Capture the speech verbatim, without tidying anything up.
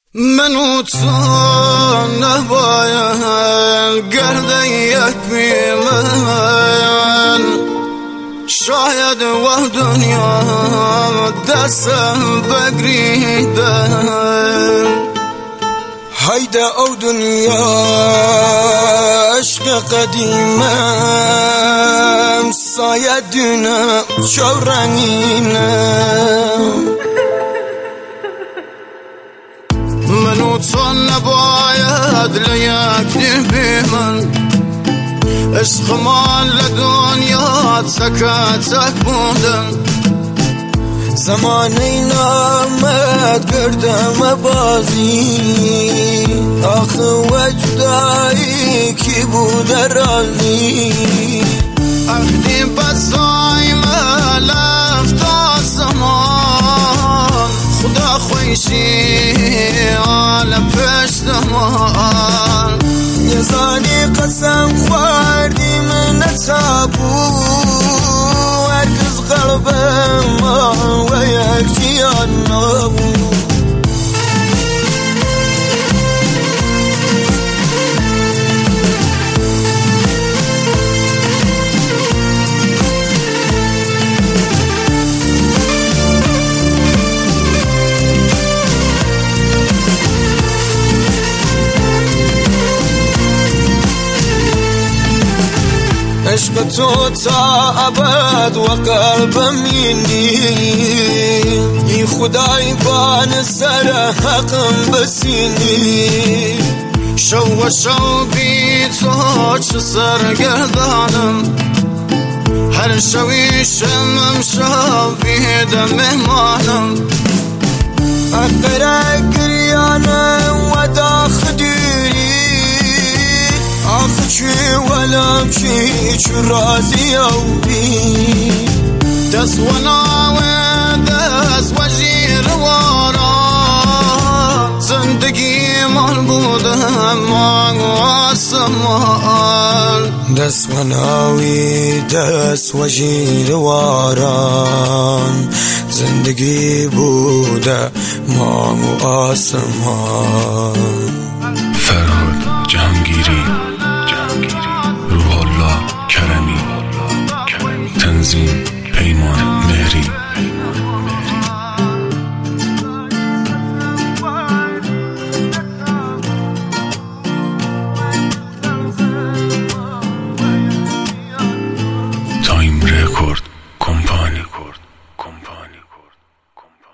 من و تو نباید گرده یک بی من، شاید و دنیا دستم بگریدن. هیده او دنیا عشق قدیمم، سایه دونم چو رنگینم. من و تو نباید لیک بی من، عشق ما لدنیا تک تک بودن. زمانی نامد کردم بازی، آخه وجدایی کی بوده رازی. عهدی بسای ملفت آسمان، خدا خویشی عالم پشتمان. یه زانی قسم خوردی من تابو، هرگز قلبم و یک جیان نبود. عشق تو تا ابد و قلبم اینی، ای خدای بان سر حقم بسینی. شو و شو بی تو چه سرگردانم، هر شوی شمم شو بیده مهمانم. اقره گریانم و داخل دیری، آخه چی ولم چی چو رازی او بی. دست و ناوه دست و جیر واران، زندگی مال بودم مانگ و آسمان. دست و ناوی دست و جیر واران، زندگی بوده مانگ و آسمان. فرهاد جهانگیری، روح الله کرمی، تنظیم پیمان مهری.